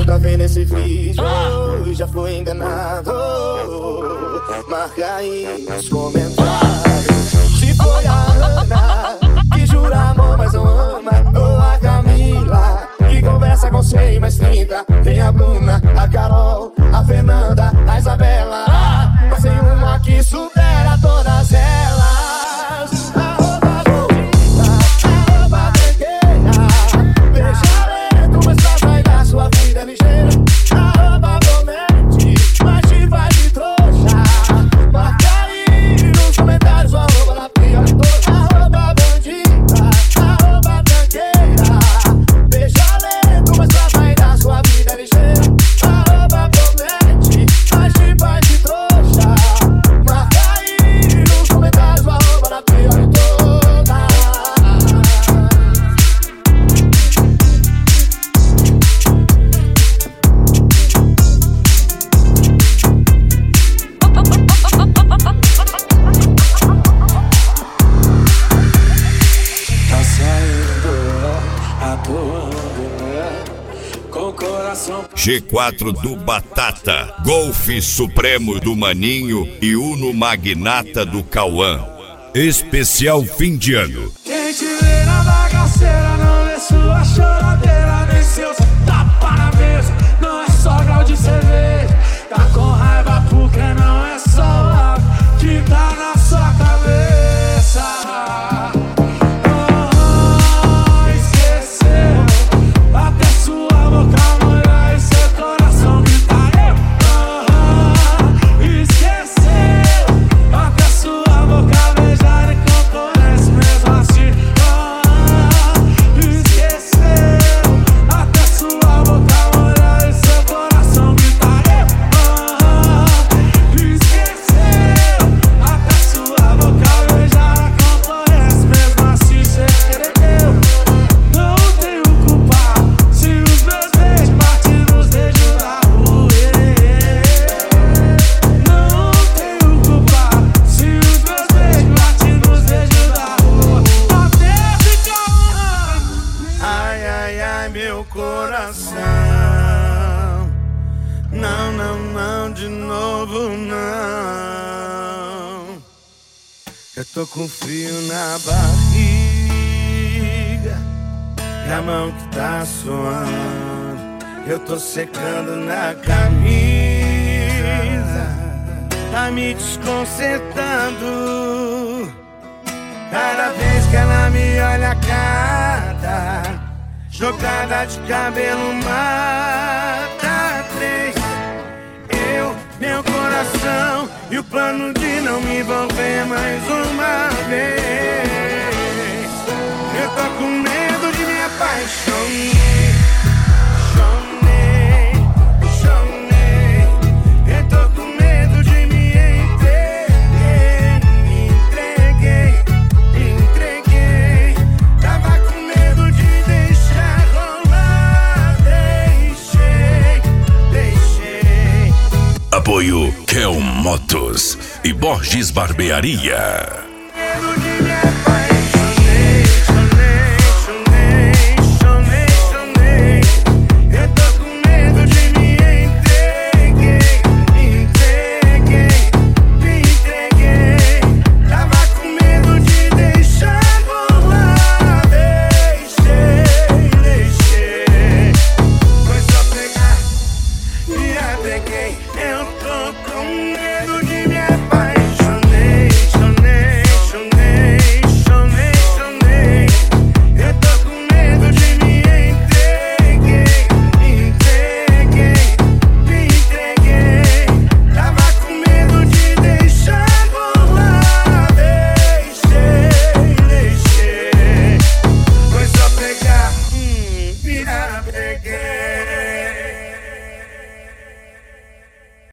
nunca vi nesse vídeo, já fui enganado. Marca aí nos comentários se foi a Ana que jura amor, mas não ama, ou a Camila que conversa com 100 mais 30. Tem a Bruna, a Carol, a Fernanda, a Isabela, mas tem uma que supera todas elas. Arroba bonita, arroba tranqueira, beija lento, mas pra sair da sua vida ligeira. Arroba promete, mas te faz de trouxa. Marca aí nos comentários o arroba da pior de todas. Arroba bandida, arroba tranqueira, beija lento, mas pra sair da sua vida ligeira. Arroba promete, mas te faz de trouxa. Marca aí nos comentários o arroba da pior de todas. Tá saindo, atuando, com o coração. G4 do Batata, Golfe Supremo do Maninho e Uno Magnata do Cauã. Especial fim de ano. Quem te vê na bagaceira não vê sua choradeira, nem seus tapa na mesa. Não é só grau de cerveja, tá com raiva porque não é só água que tá na sua cabeça. Esqueceu até sua boca molhar e seu coração gritar. Esqueceu até sua boca beijar e concorrência mesmo assim. Esqueceu até sua boca molhar e seu coração gritar. Esqueceu até sua boca beijar a concorrência mesmo assim. Cê escreveu, não tenho culpa se os meus beijos batem nos beijos da rua. Não tenho culpa se os meus beijos batem nos beijos da rua. Até ficar Ai, ai, ai, meu coração. Não, não, não, de novo não. Eu tô com frio na barriga e a mão que tá suando. Eu tô secando na camisa, tá me desconcertando. Cada vez que ela me olha, cada jogada de cabelo mata três. Eu, meu coração e o plano de não me envolver mais uma vez. Eu tô com medo de me apaixonar. Eu tô com medo de me entreguei. Tava com medo de deixar rolar. Deixei. Apoio Kel Motos e Borges Barbearia. Medo de